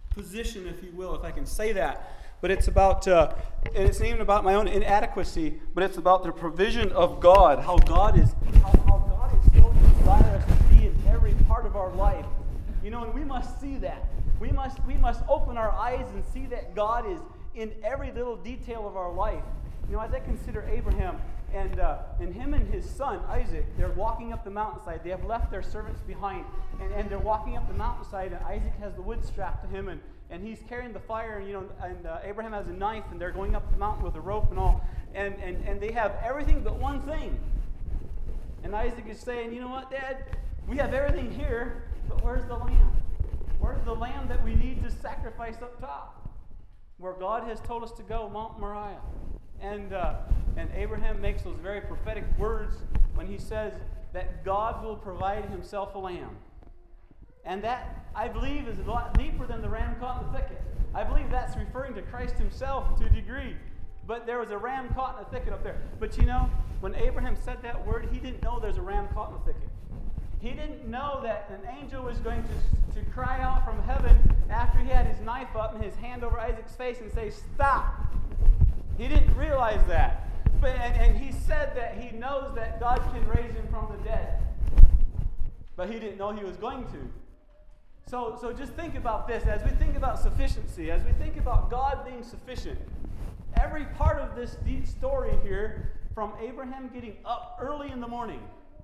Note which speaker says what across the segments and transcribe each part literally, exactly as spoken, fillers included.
Speaker 1: position, if you will, if I can say that. But it's about, uh, and it's not even about my own inadequacy, but it's about the provision of God, how God is, how, how God is so desirous to be in every part of our life. You know, and we must see that. We must, we must open our eyes and see that God is in every little detail of our life. You know, as I consider Abraham and uh, and him and his son Isaac, they're walking up the mountainside. They have left their servants behind, and, and they're walking up the mountainside. And Isaac has the wood strapped to him, and, and he's carrying the fire. And you know, and uh, Abraham has a knife, and they're going up the mountain with a rope and all. And and and they have everything but one thing. And Isaac is saying, you know what, Dad? We have everything here, but where's the lamb? Where's the lamb that we need to sacrifice up top, where God has told us to go, Mount Moriah? And uh, and Abraham makes those very prophetic words when he says that God will provide himself a lamb. And that, I believe, is a lot deeper than the ram caught in the thicket. I believe that's referring to Christ himself to a degree. But there was a ram caught in the thicket up there. But you know, when Abraham said that word, he didn't know there's a ram caught in the thicket. He didn't know that an angel was going to, to cry out from heaven after he had his knife up and his hand over Isaac's face and say, stop. He didn't realize that. But, and, and he said that he knows that God can raise him from the dead. But he didn't know he was going to. So, so just think about this. As we think about sufficiency, as we think about God being sufficient, every part of this deep story here, from Abraham getting up early in the morning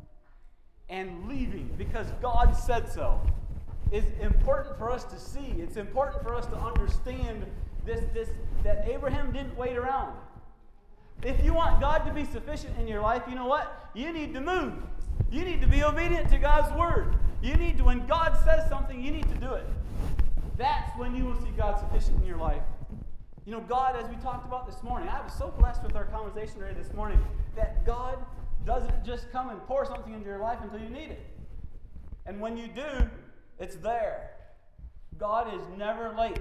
Speaker 1: and leaving because God said so, is important for us to see. It's important for us to understand this, this that Abraham didn't wait around. If you want God to be sufficient in your life, you know what? You need to move. You need to be obedient to God's word. You need to, when God says something, you need to do it. That's when you will see God sufficient in your life. You know, God, as we talked about this morning, I was so blessed with our conversation today this morning, that God doesn't just come and pour something into your life until you need it. And when you do, it's there. God is never late.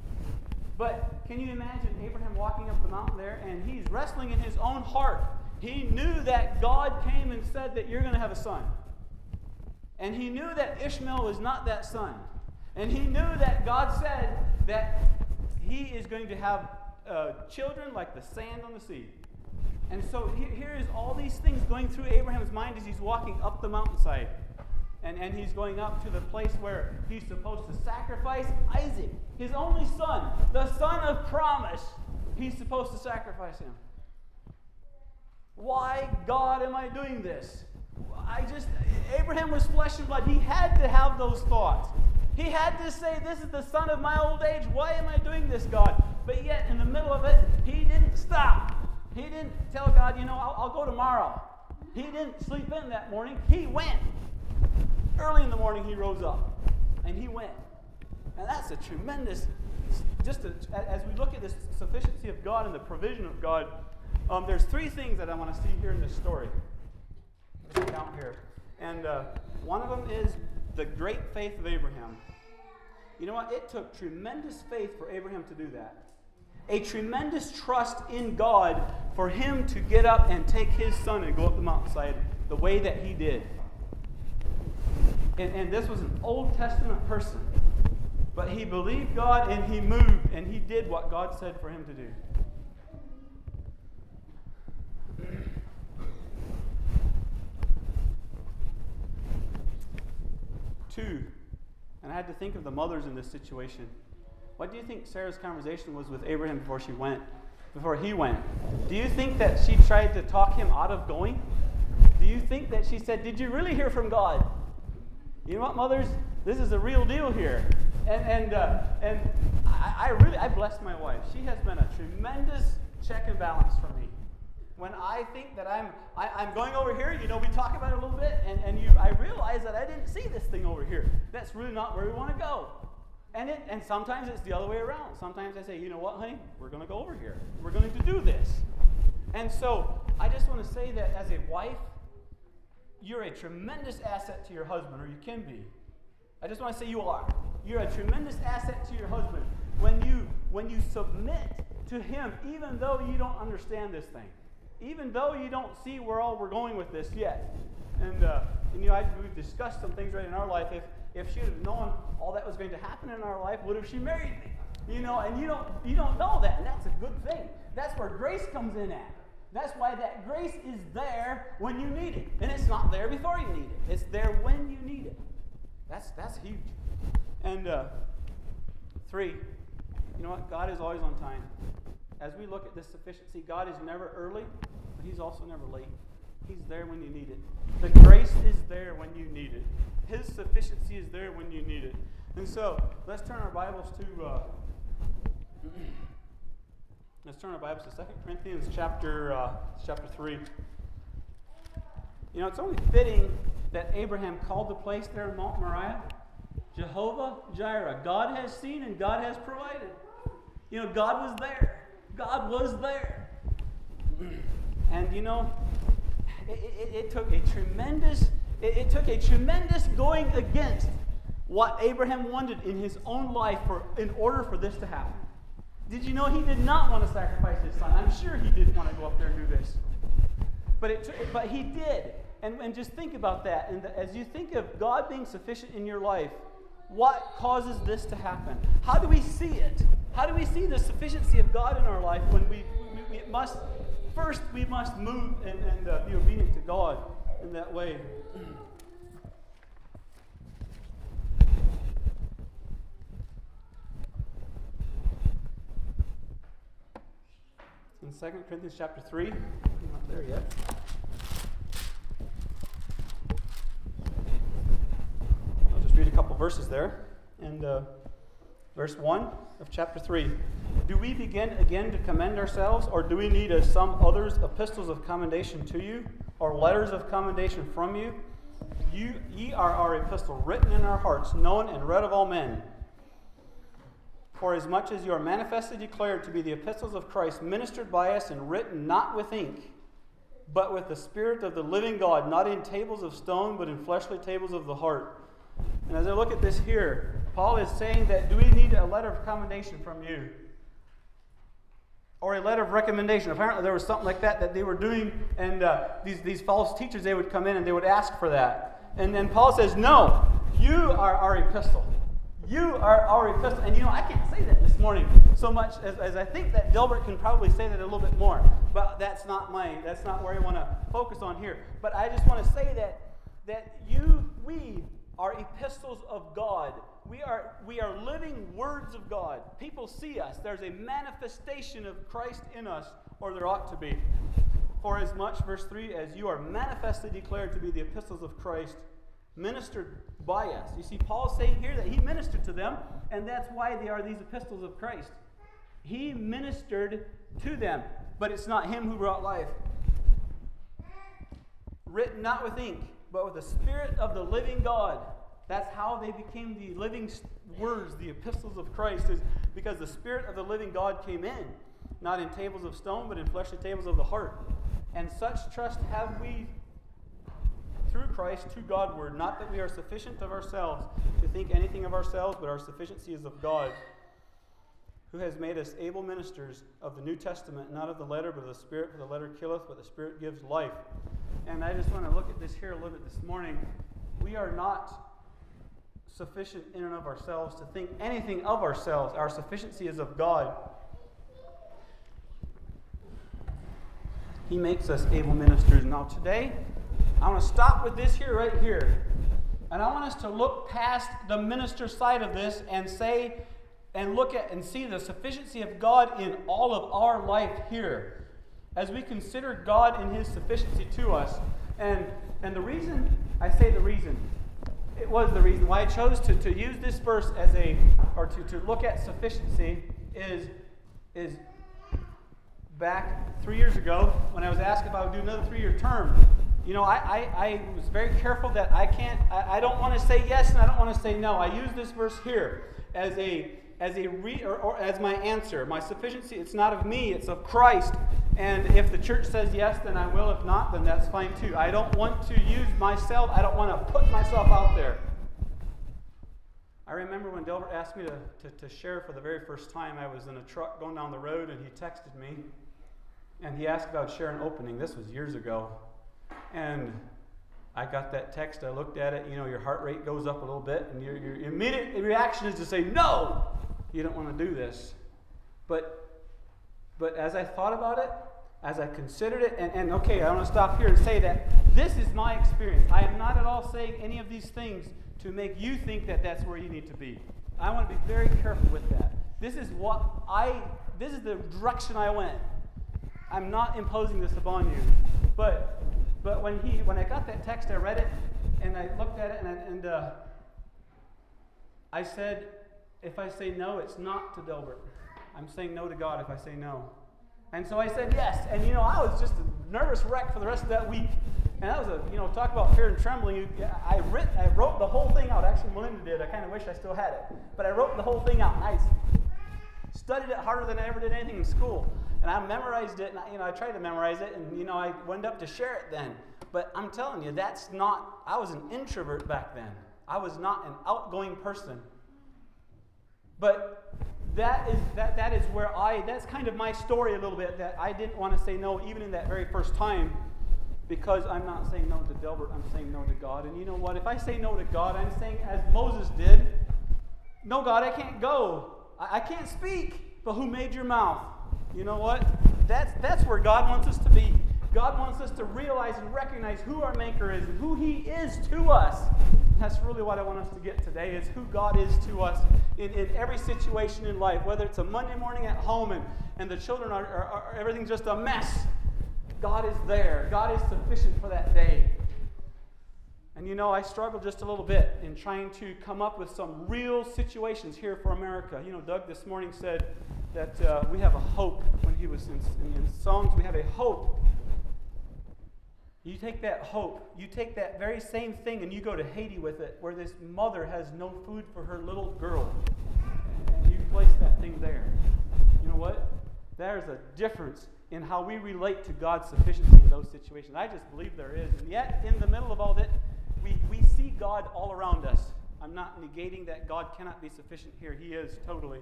Speaker 1: But can you imagine Abraham walking up the mountain there, and he's wrestling in his own heart. He knew that God came and said that you're going to have a son. And he knew that Ishmael was not that son. And he knew that God said that he is going to have uh, children like the sand on the sea. And so here, here is all these things going through Abraham's mind as he's walking up the mountainside. And, and he's going up to the place where he's supposed to sacrifice Isaac, his only son, the son of promise. He's supposed to sacrifice him. Why, God, am I doing this? I just, Abraham was flesh and blood. He had to have those thoughts. He had to say, this is the son of my old age. Why am I doing this, God? But yet, in the middle of it, he didn't stop. He didn't tell God, you know, I'll, I'll go tomorrow. He didn't sleep in that morning. He went. Early in the morning, he rose up, and he went. And that's a tremendous, just a, as we look at this sufficiency of God and the provision of God, um, there's three things that I want to see here in this story. Let's count here. And uh, one of them is the great faith of Abraham. You know what? It took tremendous faith for Abraham to do that. A tremendous trust in God for him to get up and take his son and go up the mountainside the way that he did. And, and this was an Old Testament person. But he believed God and he moved and he did what God said for him to do. Two, and I had to think of the mothers in this situation. What do you think Sarah's conversation was with Abraham before she went, before he went? Do you think that she tried to talk him out of going? Do you think that she said, did you really hear from God? You know what, mothers? This is a real deal here. And and uh, and I, I really, I bless my wife. She has been a tremendous check and balance for me. When I think that I'm I, I'm going over here, you know, we talk about it a little bit, and, and you I realize that I didn't see this thing over here. That's really not where we want to go. And it and sometimes it's the other way around. Sometimes I say, you know what, honey, we're going to go over here. We're going to do this. And so I just want to say that as a wife, you're a tremendous asset to your husband, or you can be. I just want to say you are. You're a tremendous asset to your husband when you when you submit to him, even though you don't understand this thing, even though you don't see where all we're going with this yet. And, uh, and you know, I, we've discussed some things right in our life. If if she would have known all that was going to happen in our life, would have she married me? You know, and you don't you don't know that, and that's a good thing. That's where grace comes in at. That's why that grace is there when you need it. And it's not there before you need it. It's there when you need it. That's that's huge. And uh, three, you know what? God is always on time. As we look at this sufficiency, God is never early, but He's also never late. He's there when you need it. The grace is there when you need it. His sufficiency is there when you need it. And so, let's turn our Bibles to uh, let's turn our Bibles to Second Corinthians chapter uh, chapter three. You know, it's only fitting that Abraham called the place there in Mount Moriah Jehovah Jireh. God has seen and God has provided. You know, God was there. God was there. And you know, it, it, it took a tremendous, it, it took a tremendous going against what Abraham wanted in his own life for in order for this to happen. Did you know he did not want to sacrifice his son? I'm sure he didn't want to go up there and do this. But it, but he did. And, and just think about that. And the, as you think of God being sufficient in your life, what causes this to happen? How do we see it? How do we see the sufficiency of God in our life when we, we, we must, first we must move and, and uh, be obedient to God in that way? In Second Corinthians chapter three, I'm not there yet. I'll just read a couple verses there. And uh, verse one of chapter three. Do we begin again to commend ourselves, or do we need, as some others, epistles of commendation to you, or letters of commendation from you? You ye are our epistle, written in our hearts, known and read of all men. For as much as you are manifestly declared to be the epistles of Christ, ministered by us and written not with ink, but with the Spirit of the living God, not in tables of stone, but in fleshly tables of the heart. And as I look at this here, Paul is saying that, do we need a letter of commendation from you? Or a letter of recommendation? Apparently there was something like that that they were doing, and uh, these, these false teachers, they would come in and they would ask for that. And then Paul says, no, you are our epistle. You are our epistle. And you know, I can't say that this morning so much as, as I think that Delbert can probably say that a little bit more. But that's not my, that's not where I want to focus on here. But I just want to say that that you, we are epistles of God. We are we are living words of God. People see us. There's a manifestation of Christ in us, or there ought to be. For as much, verse three, as you are manifestly declared to be the epistles of Christ, ministered by us. You see, Paul's saying here that he ministered to them, and that's why they are these epistles of Christ. He ministered to them, but it's not him who brought life. Written not with ink, but with the Spirit of the living God. That's how they became the living words, the epistles of Christ, is because the Spirit of the living God came in, not in tables of stone, but in fleshly tables of the heart. And such trust have we through Christ to Godward, not that we are sufficient of ourselves to think anything of ourselves, but our sufficiency is of God, who has made us able ministers of the New Testament, not of the letter, but of the Spirit, for the letter killeth, but the Spirit gives life. And I just want to look at this here a little bit this morning. We are not sufficient in and of ourselves to think anything of ourselves. Our sufficiency is of God. He makes us able ministers. Now today, I want to stop with this here, right here. And I want us to look past the minister side of this and say, and look at and see the sufficiency of God in all of our life here. As we consider God in His sufficiency to us. And and the reason, I say the reason, it was the reason why I chose to, to use this verse as a, or to, to look at sufficiency is, is back three years ago when I was asked if I would do another three-year term. You know, I, I, I was very careful that I can't, I, I don't want to say yes and I don't want to say no. I use this verse here as a as a re, or, or as my answer. My sufficiency, it's not of me, it's of Christ. And if the church says yes, then I will. If not, then that's fine too. I don't want to use myself. I don't want to put myself out there. I remember when Delbert asked me to, to, to share for the very first time. I was in a truck going down the road and he texted me. And he asked if I would share an opening. This was years ago. And I got that text, I looked at it, you know, your heart rate goes up a little bit, and your, your immediate reaction is to say, no, you don't want to do this. But, but as I thought about it, as I considered it, and, and okay, I want to stop here and say that this is my experience. I am not at all saying any of these things to make you think that that's where you need to be. I want to be very careful with that. This is what I, this is the direction I went. I'm not imposing this upon you. But but when he when I got that text, I read it, and I looked at it, and, I, and uh, I said, if I say no, it's not to Delbert. I'm saying no to God if I say no. And so I said yes. And, you know, I was just a nervous wreck for the rest of that week. And that was a, you know, talk about fear and trembling. You, I, writ, I wrote the whole thing out. Actually, Melinda did. I kind of wish I still had it. But I wrote the whole thing out. And I studied it harder than I ever did anything in school. And I memorized it. And, I, you know, I tried to memorize it. And, you know, I went up to share it then. But I'm telling you, that's not, I was an introvert back then. I was not an outgoing person. But that is that that is where I, that's kind of my story a little bit, that I didn't want to say no even in that very first time, because I'm not saying no to Delbert, I'm saying no to God. And you know what? If I say no to God, I'm saying, as Moses did, no, God, I can't go. I, I can't speak, but who made your mouth? You know what? That's, that's where God wants us to be. God wants us to realize and recognize who our Maker is and who He is to us. That's really what I want us to get today, is who God is to us in, in every situation in life. Whether it's a Monday morning at home and, and the children are, are, are, everything's just a mess. God is there. God is sufficient for that day. And you know, I struggle just a little bit in trying to come up with some real situations here for America. You know, Doug this morning said that uh, we have a hope. When he was in, in, in songs, we have a hope. You take that hope, you take that very same thing and you go to Haiti with it, where this mother has no food for her little girl. And you place that thing there. You know what? There's a difference in how we relate to God's sufficiency in those situations. I just believe there is. And yet, in the middle of all that, we, we see God all around us. I'm not negating that God cannot be sufficient here. He is, totally.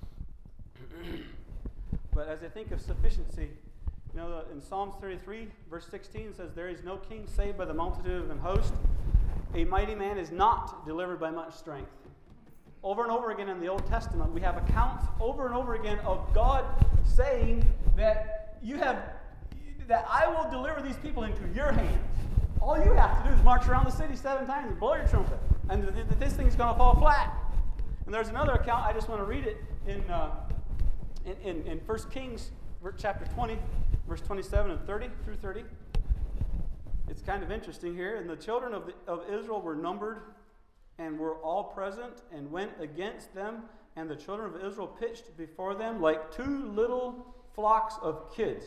Speaker 1: But as I think of sufficiency, you know, in Psalms thirty-three, verse sixteen, it says, "There is no king saved by the multitude of an host. A mighty man is not delivered by much strength." Over and over again in the Old Testament, we have accounts over and over again of God saying that you have, that I will deliver these people into your hands. All you have to do is march around the city seven times and blow your trumpet, and th- th- this thing's going to fall flat. And there's another account, I just want to read it in uh, in, in, in First Kings chapter twenty, verse twenty-seven and thirty through thirty. It's kind of interesting here. "And the children of, the, of Israel were numbered and were all present and went against them. And the children of Israel pitched before them like two little flocks of kids.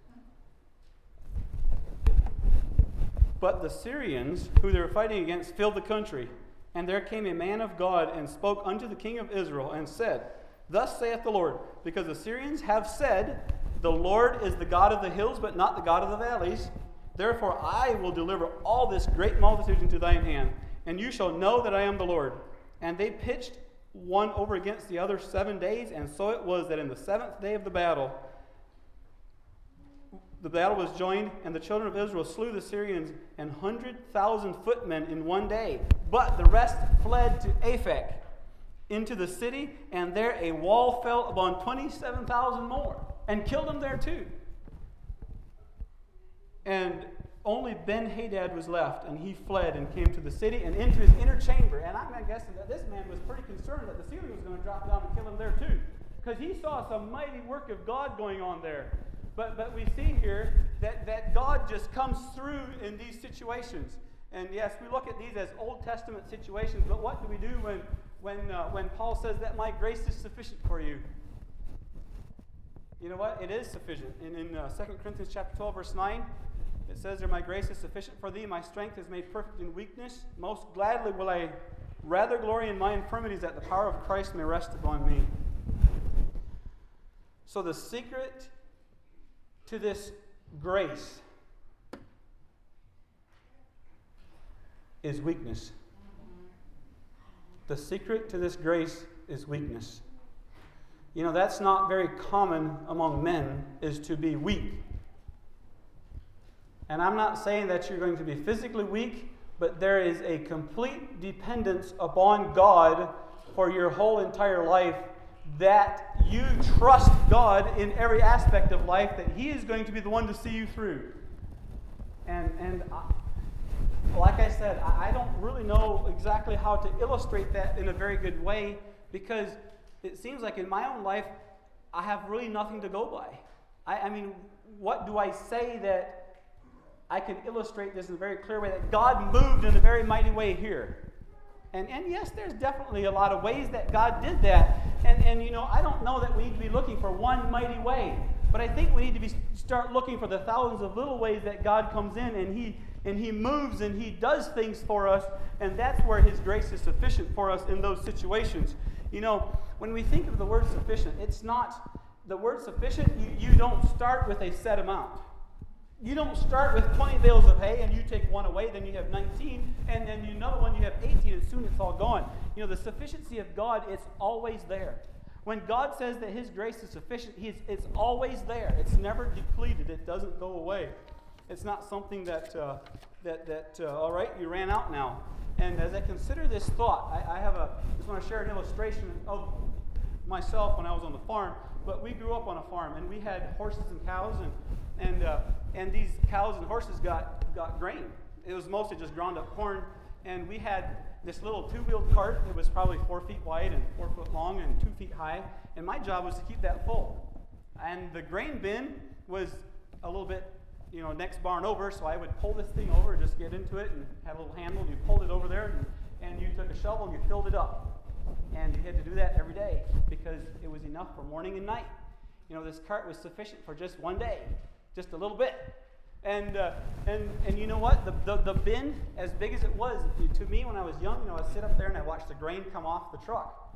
Speaker 1: But the Syrians, who they were fighting against, filled the country. And there came a man of God and spoke unto the king of Israel and said, Thus saith the Lord, because the Syrians have said, The Lord is the God of the hills, but not the God of the valleys. Therefore I will deliver all this great multitude into thine hand, and you shall know that I am the Lord. And they pitched one over against the other seven days, and so it was that in the seventh day of the battle, the battle was joined, and the children of Israel slew the Syrians an hundred thousand footmen in one day. But the rest fled to Aphek into the city, and there a wall fell upon twenty-seven thousand more, and killed them there too. And only Ben-Hadad was left, and he fled and came to the city and into his inner chamber. And I'm guessing that this man was pretty concerned that the ceiling was going to drop down and kill him there too, because he saw some mighty work of God going on there. But but we see here that, that God just comes through in these situations. And yes, we look at these as Old Testament situations, but what do we do when when uh, when Paul says that my grace is sufficient for you? You know what? It is sufficient. In, in uh, Second Corinthians chapter twelve, verse nine, it says there, my grace is sufficient for thee, my strength is made perfect in weakness. Most gladly will I rather glory in my infirmities, that the power of Christ may rest upon me. So the secret to this grace is weakness. The secret to this grace is weakness. You know, that's not very common among men, is to be weak. And I'm not saying that you're going to be physically weak, but there is a complete dependence upon God for your whole entire life, that you trust God in every aspect of life, that He is going to be the one to see you through. And, and I, like I said, I, I don't really know exactly how to illustrate that in a very good way, because it seems like in my own life, I have really nothing to go by. I, I mean, what do I say that I can illustrate this in a very clear way, that God moved in a very mighty way here? And, and yes, there's definitely a lot of ways that God did that. And, and, you know, I don't know that we need to be looking for one mighty way. But I think we need to be start looking for the thousands of little ways that God comes in and He and He moves and He does things for us. And that's where His grace is sufficient for us in those situations. You know, when we think of the word sufficient, it's not, the word sufficient, you, you don't start with a set amount. You don't start with twenty bales of hay and you take one away, then you have nineteen, and then another one you have eighteen, and soon it's all gone. You know, the sufficiency of God, it's always there. When God says that His grace is sufficient, he's, it's always there. It's never depleted. It doesn't go away. It's not something that, uh, that, that uh, all right, you ran out now. And as I consider this thought, I, I have a, just want to share an illustration of myself when I was on the farm. But we grew up on a farm, and we had horses and cows, and and uh, and these cows and horses got, got grain. It was mostly just ground up corn, and we had this little two-wheeled cart. It was probably four feet wide and four foot long and two feet high, and my job was to keep that full. And the grain bin was a little bit, you know, next barn over, so I would pull this thing over, just get into it, and had a little handle, and you pulled it over there, and, and you took a shovel and you filled it up. And you had to do that every day because it was enough for morning and night. You know, this cart was sufficient for just one day, just a little bit. And uh, and and you know what? The, the the bin, as big as it was, to me when I was young, you know, I'd sit up there and I watched the grain come off the truck.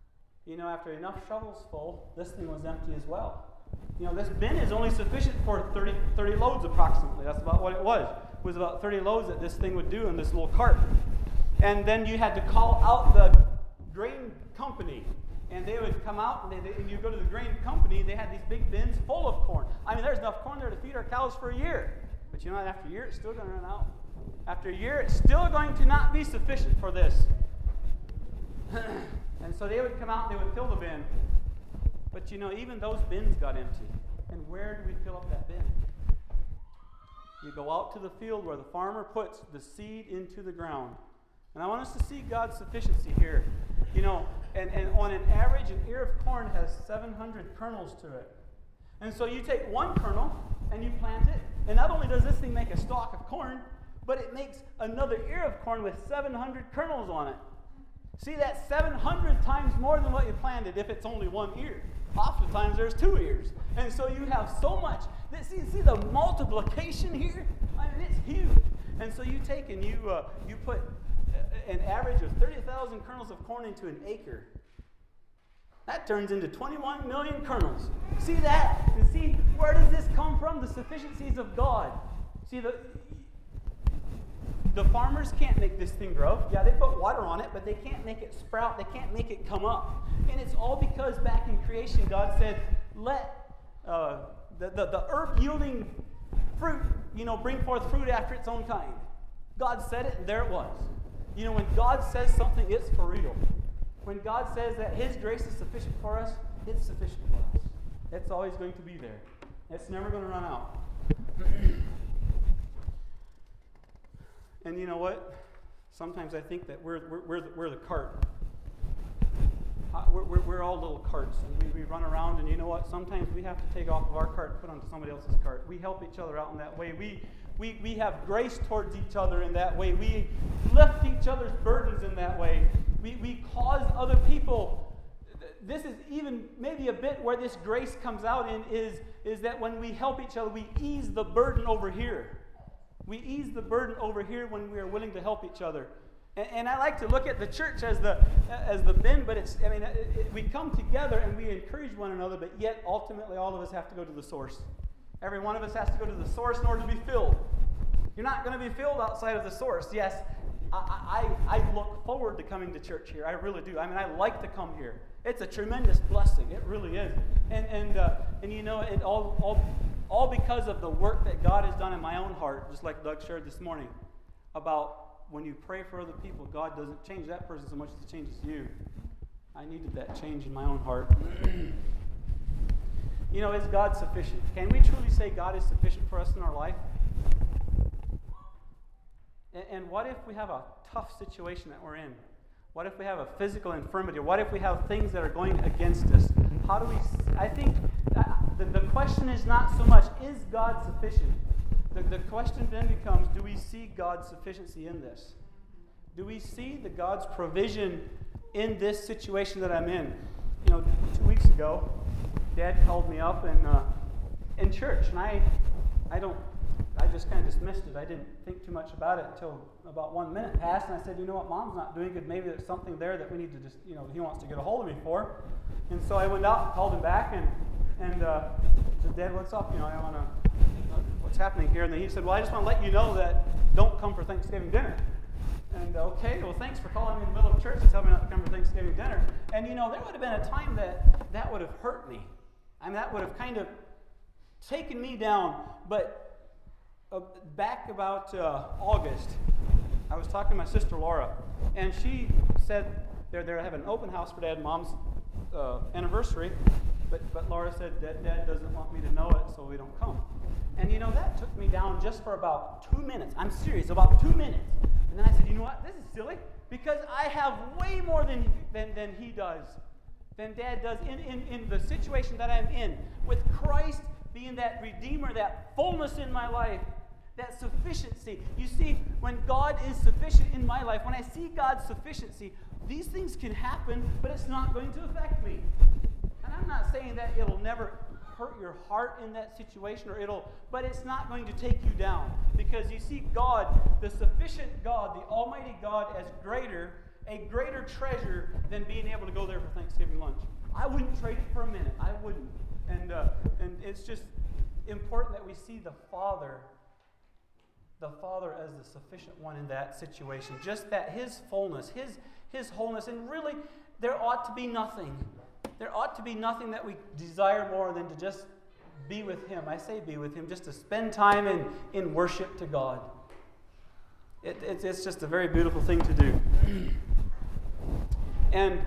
Speaker 1: You know, after enough shovels full, this thing was empty as well. You know, this bin is only sufficient for thirty, thirty loads approximately. That's about what it was. It was about thirty loads that this thing would do in this little cart. And then you had to call out the grain company, and they would come out, and, they, and you go to the grain company, they had these big bins full of corn. I mean, there's enough corn there to feed our cows for a year. But you know, after a year, it's still going to run out. After a year, it's still going to not be sufficient for this. And so they would come out, and they would fill the bin. But you know, even those bins got empty. And where do we fill up that bin? You go out to the field where the farmer puts the seed into the ground. And I want us to see God's sufficiency here. You know, and, and on an average, an ear of corn has seven hundred kernels to it. And so you take one kernel and you plant it, and not only does this thing make a stalk of corn, but it makes another ear of corn with seven hundred kernels on it. See, that's seven hundred times more than what you planted if it's only one ear. Oftentimes there's two ears. And so you have so much. See, see the multiplication here? I mean, it's huge. And so you take and you uh, you put an average of thirty thousand kernels of corn into an acre. That turns into twenty-one million kernels. See that? And see, where does this come from? The sufficiencies of God. See, the the farmers can't make this thing grow. Yeah, they put water on it, but they can't make it sprout. They can't make it come up. And it's all because back in creation, God said, let uh, the, the, the herb-yielding fruit, you know, bring forth fruit after its own kind. God said it, and there it was. You know, when God says something, it's for real. When God says that His grace is sufficient for us, it's sufficient for us. It's always going to be there. It's never going to run out. And you know what? Sometimes I think that we're we're we're the, we're the cart. Uh, we're, we're we're all little carts, and we, we run around. And you know what? Sometimes we have to take off of our cart and put onto somebody else's cart. We help each other out in that way. We we we have grace towards each other in that way. We lift each other's burdens in that way. We we cause other people. This is even maybe a bit where this grace comes out in is is that when we help each other, we ease the burden over here. We ease the burden over here when we are willing to help each other. And, and I like to look at the church as the as the bin, but it's, I mean, it, it, we come together and we encourage one another, but yet ultimately all of us have to go to the source. Every one of us has to go to the source in order to be filled. You're not going to be filled outside of the source. Yes, I, I, I look forward to coming to church here. I really do. I mean, I like to come here. It's a tremendous blessing. It really is. And and uh, and you know, it all all all because of the work that God has done in my own heart, just like Doug shared this morning, about when you pray for other people, God doesn't change that person so much as it changes you. I needed that change in my own heart. You know, is God sufficient? Can we truly say God is sufficient for us in our life? And, and what if we have a tough situation that we're in? What if we have a physical infirmity? Or what if we have things that are going against us? How do we... I think the, the question is not so much, is God sufficient? The, the question then becomes, do we see God's sufficiency in this? Do we see the God's provision in this situation that I'm in? You know, two weeks ago, Dad called me up in, uh, in church, and I, I don't... I just kind of dismissed it. I didn't think too much about it until about one minute passed, and I said, you know what, Mom's not doing good. Maybe there's something there that we need to just, you know, he wants to get a hold of me for. And so I went out and called him back, and, and uh, said, Dad, what's up? You know, I want to, uh, what's happening here? And then he said, well, I just want to let you know that don't come for Thanksgiving dinner. And uh, okay, well, thanks for calling me in the middle of church and telling me not to come for Thanksgiving dinner. And, you know, there would have been a time that that would have hurt me. I mean, that would have kind of taken me down, but... Uh, back about uh, August, I was talking to my sister Laura, and she said they're there to have an open house for Dad and Mom's uh, anniversary, but, but Laura said that Dad doesn't want me to know it, so we don't come. And you know, that took me down just for about two minutes. I'm serious, about two minutes. And then I said, you know what, this is silly, because I have way more than, than, than he does, than Dad does in, in, in the situation that I'm in. With Christ being that Redeemer, that fullness in my life, that sufficiency. You see, when God is sufficient in my life, when I see God's sufficiency, these things can happen, but it's not going to affect me. And I'm not saying that it'll never hurt your heart in that situation, or it'll, but it's not going to take you down. Because you see God, the sufficient God, the Almighty God, as greater, a greater treasure than being able to go there for Thanksgiving lunch. I wouldn't trade it for a minute. I wouldn't. And, uh, and it's just important that we see the Father the Father as the sufficient one in that situation. Just that His fullness, His, His wholeness. And really, there ought to be nothing. There ought to be nothing that we desire more than to just be with Him. I say be with Him, just to spend time in, in worship to God. It, it's, it's just a very beautiful thing to do. And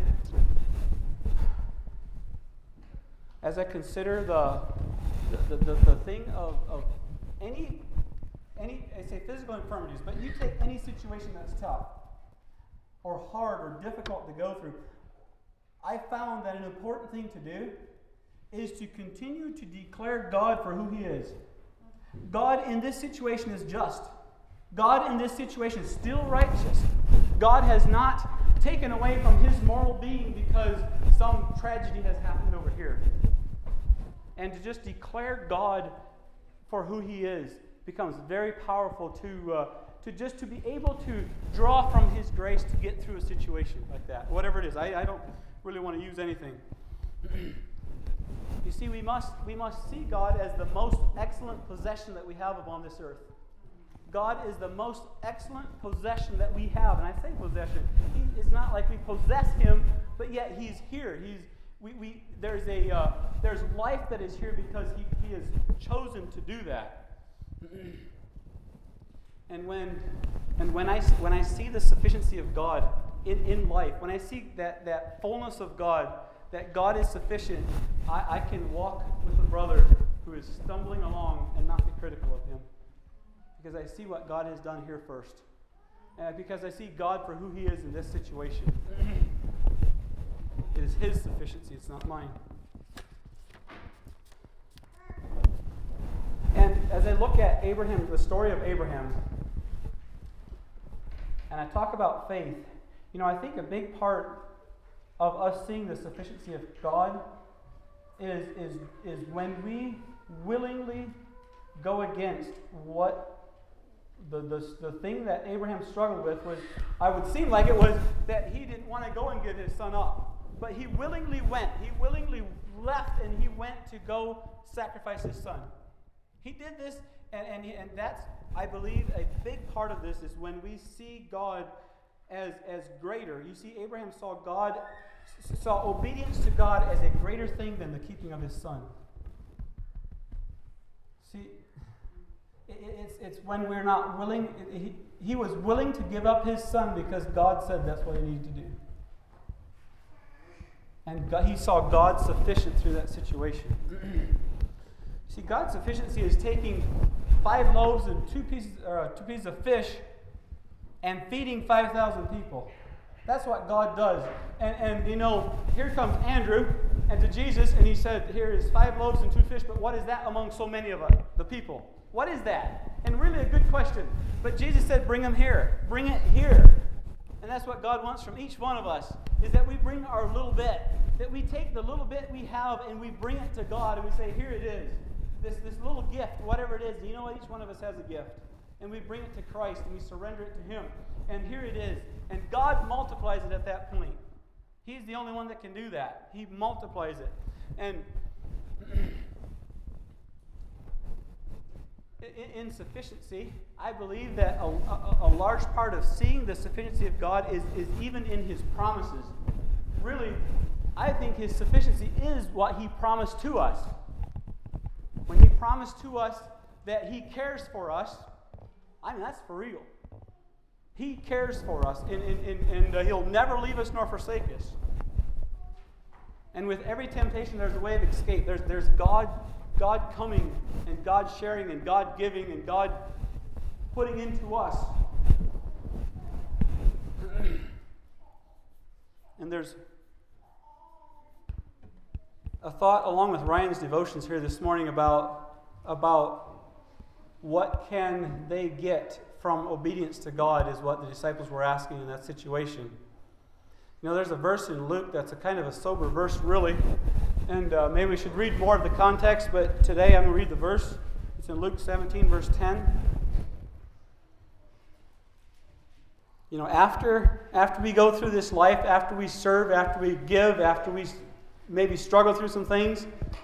Speaker 1: as I consider the, the, the, the thing of, of any... Any, I say physical infirmities, but you take any situation that's tough or hard or difficult to go through, I found that an important thing to do is to continue to declare God for who He is. God in this situation is just. God in this situation is still righteous. God has not taken away from His moral being because some tragedy has happened over here. And to just declare God for who He is becomes very powerful to uh, to just to be able to draw from His grace to get through a situation like that, whatever it is. I, I don't really want to use anything. You see, we must we must see God as the most excellent possession that we have upon this earth. God is the most excellent possession that we have, and I say possession. He, it's not like we possess Him, but yet He's here. He's we, we there's a uh, there's life that is here because He He has chosen to do that. And when and when I when I see the sufficiency of God in, in life, when I see that, that fullness of God, that God is sufficient, I, I can walk with a brother who is stumbling along and not be critical of him. Because I see what God has done here first. And because I see God for who He is in this situation. It is His sufficiency, it's not mine. And as I look at Abraham, the story of Abraham, and I talk about faith, you know, I think a big part of us seeing the sufficiency of God is, is, is when we willingly go against what the, the, the thing that Abraham struggled with was, I would seem like it was that he didn't want to go and get his son up. But he willingly went. He willingly left and he went to go sacrifice his son. He did this, and, and, and that's, I believe, a big part of this is when we see God as, as greater. You see, Abraham saw God, saw obedience to God as a greater thing than the keeping of his son. See, it's, it's when we're not willing. He, he was willing to give up his son because God said that's what he needed to do. And God, he saw God sufficient through that situation. See, God's sufficiency is taking five loaves and two pieces, or two pieces of fish and feeding five thousand people. That's what God does. And, and, you know, here comes Andrew and to Jesus, and he said, here is five loaves and two fish, but what is that among so many of us, the people? What is that? And really a good question. But Jesus said, bring them here. Bring it here. And that's what God wants from each one of us, is that we bring our little bit, that we take the little bit we have and we bring it to God, and we say, here it is. This, this little gift, whatever it is. You know what? Each one of us has a gift. And we bring it to Christ, and we surrender it to Him. And here it is. And God multiplies it at that point. He's the only one that can do that. He multiplies it. And in sufficiency, I believe that a, a, a large part of seeing the sufficiency of God is, is even in His promises. Really, I think His sufficiency is what He promised to us. When He promised to us that He cares for us, I mean, that's for real. He cares for us, and, and, and, and uh, He'll never leave us nor forsake us. And with every temptation, there's a way of escape. There's, there's God, God coming, and God sharing, and God giving, and God putting into us. And there's a thought along with Ryan's devotions here this morning about, about what can they get from obedience to God, is what the disciples were asking in that situation. You know, there's a verse in Luke that's a kind of a sober verse, really. And uh, maybe we should read more of the context, but today I'm going to read the verse. It's in Luke seventeen, verse ten. You know, after, after we go through this life, after we serve, after we give, after we maybe struggle through some things,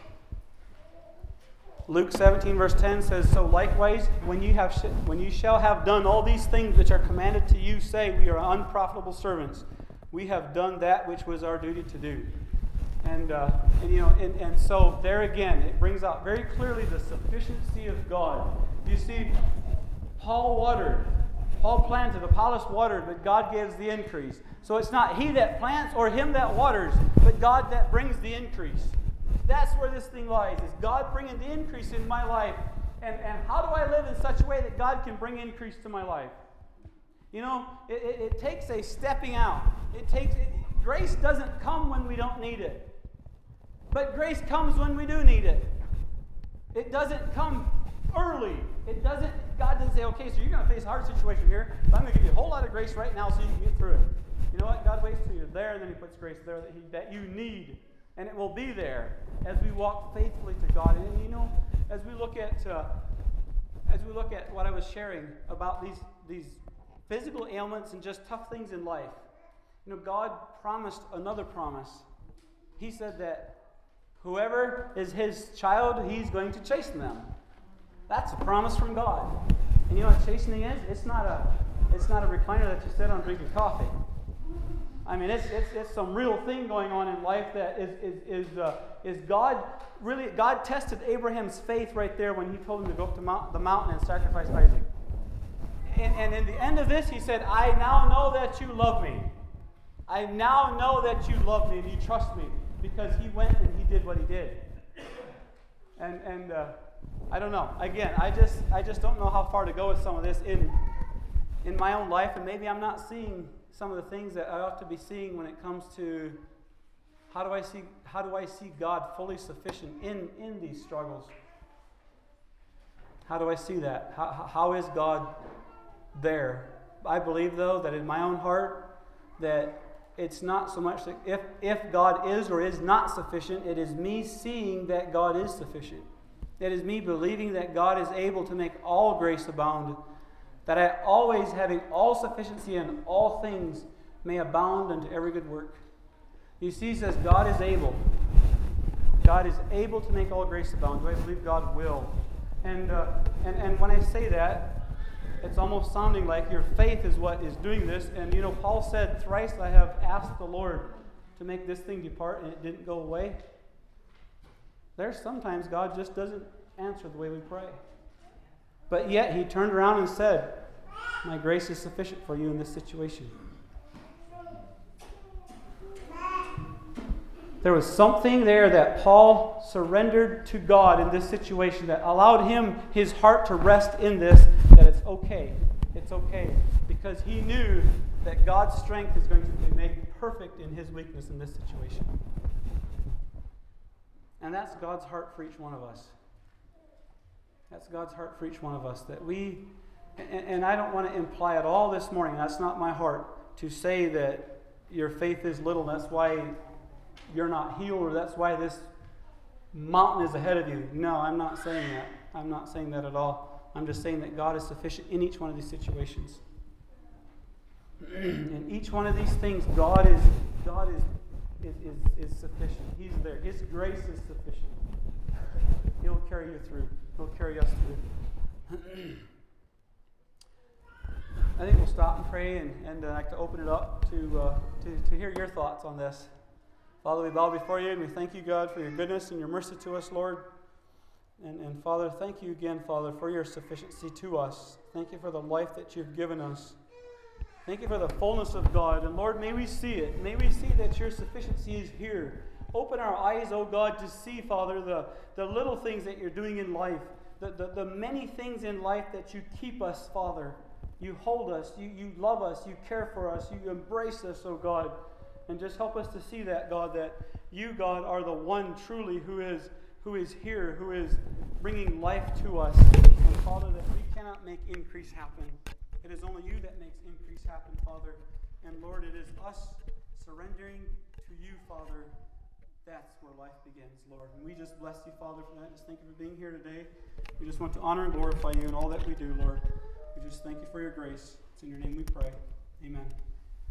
Speaker 1: Luke seventeen, verse ten says, so likewise, when you have sh- when you shall have done all these things which are commanded to you, say, we are unprofitable servants. We have done that which was our duty to do. And, uh, and you know, and, and so there again, it brings out very clearly the sufficiency of God. You see, Paul watered, Paul planted, Apollos watered, but God gives the increase. So it's not he that plants or him that waters, but God that brings the increase. That's where this thing lies, is God bringing the increase in my life. And, and how do I live in such a way that God can bring increase to my life? You know, it, it, it takes a stepping out. It takes it, grace doesn't come when we don't need it. But grace comes when we do need it. It doesn't come early. It doesn't, God doesn't say, okay, so you're going to face a hard situation here, but I'm going to give you a whole lot of grace right now so you can get through it. You know what? God waits till you're there, and then He puts grace there that, he, that you need. And it will be there as we walk faithfully to God. And you know, as we look at uh, as we look at what I was sharing about these these physical ailments and just tough things in life, you know, God promised another promise. He said that whoever is His child, He's going to chasten them. That's a promise from God. And you know what chastening is? It's not a it's not a recliner that you sit on drinking coffee. I mean, it's, it's it's some real thing going on in life that is is is, uh, is God really, God tested Abraham's faith right there when He told him to go up to mount, the mountain and sacrifice Isaac. And, and in the end of this, He said, I now know that you love me. I now know that you love me and you trust me, because He went and He did what He did. And and uh, I don't know. Again, I just I just don't know how far to go with some of this in in my own life, and maybe I'm not seeing some of the things that I ought to be seeing when it comes to how do I see how do I see God fully sufficient in, in these struggles? How do I see that? How, how is God there? I believe, though, that in my own heart, that it's not so much that if, if God is or is not sufficient, it is me seeing that God is sufficient. It is me believing that God is able to make all grace abound, that I always, having all sufficiency in all things, may abound unto every good work. You see, he says, God is able. God is able to make all grace abound. Do I believe God will? And, uh, and, and when I say that, it's almost sounding like your faith is what is doing this. And, you know, Paul said, thrice I have asked the Lord to make this thing depart, and it didn't go away. There's sometimes God just doesn't, answer the way we pray. But yet he turned around and said, my grace is sufficient for you in this situation. There was something there that Paul surrendered to God in this situation that allowed him, his heart to rest in this, that it's okay. It's okay. Because he knew that God's strength is going to be made perfect in his weakness in this situation. And that's God's heart for each one of us. That's God's heart for each one of us. That we, and, and I don't want to imply at all this morning, that's not my heart, to say that your faith is little, that's why you're not healed, or that's why this mountain is ahead of you. No, I'm not saying that. I'm not saying that at all. I'm just saying that God is sufficient in each one of these situations. In each one of these things, God is God is, is, is, is sufficient. He's there. His grace is sufficient. He'll carry you through. He'll carry us through. I think we'll stop and pray, and, and uh, I'd like to open it up to, uh, to to hear your thoughts on this. Father, we bow before you, and we thank you, God, for your goodness and your mercy to us, Lord. And, and Father, thank you again, Father, for your sufficiency to us. Thank you for the life that you've given us. Thank you for the fullness of God. And Lord, may we see it. May we see that your sufficiency is here. Open our eyes, oh God, to see, Father, the, the little things that you're doing in life. The, the, the many things in life that you keep us, Father. You hold us. You, you love us. You care for us. You embrace us, oh God. And just help us to see that, God, that you, God, are the one truly who is who is here, who is bringing life to us. And Father, that we cannot make increase happen. It is only you that makes increase happen, Father. And Lord, it is us surrendering to you, Father. That's where life begins, Lord. And we just bless you, Father, for that. Just thank you for being here today. We just want to honor and glorify you in all that we do, Lord. We just thank you for your grace. It's in your name we pray. Amen.